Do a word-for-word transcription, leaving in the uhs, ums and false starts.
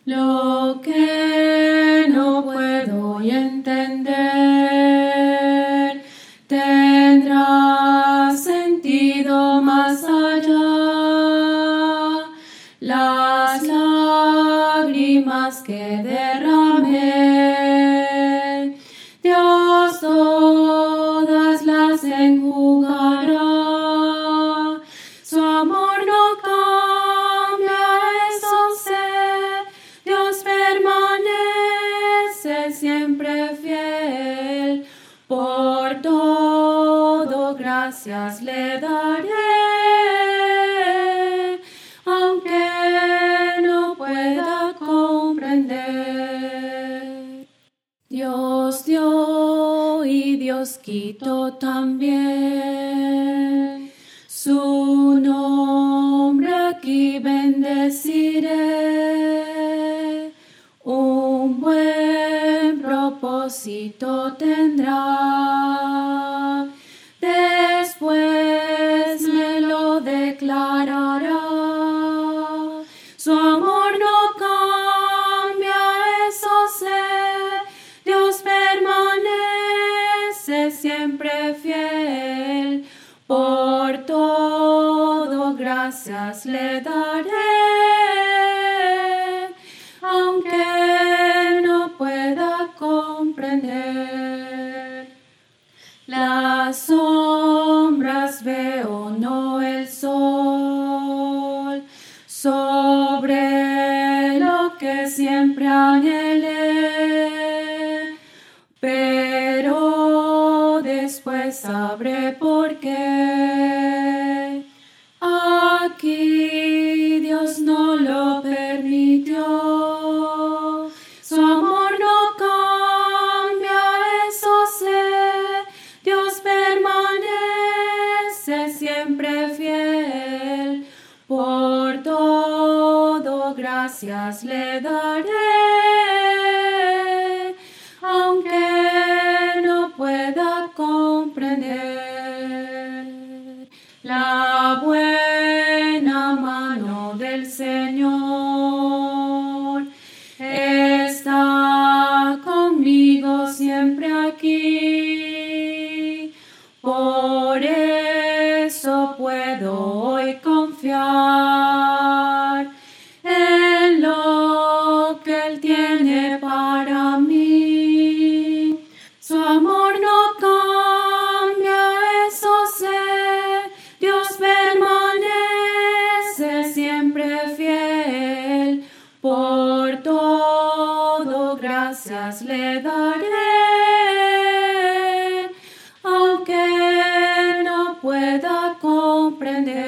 Lo que no puedo entender tendrá sentido más allá. Las lágrimas que derramé, Dios todas las enjugará. Su amor no cambia, eso sé. Dios permanece siempre fiel. Por todo gracias le daré, aunque no pueda comprender. Dios dio y Dios quitó también. Su nombre aquí bendeciré. Un buen propósito tendrá. Después me lo declarará. Su amor no cambia, eso sé. Dios permanece siempre fiel. Por todo gracias le daré, aunque no pueda comprender. Las sombras veo, no el sol, sobre lo que siempre anhelé, pero después sabré por qué. Aquí Dios no lo permitió. Su amor no cambia, eso sé. Dios permanece siempre fiel. Por todo gracias le daré, aunque no pueda comprender. La buena mano del Señor está conmigo siempre aquí. Por eso puedo hoy confiar en lo que Él tiene para mí. Su amor no cambia, eso sé. Dios permanece siempre fiel. Por todo gracias le daré, aunque no pueda comprender.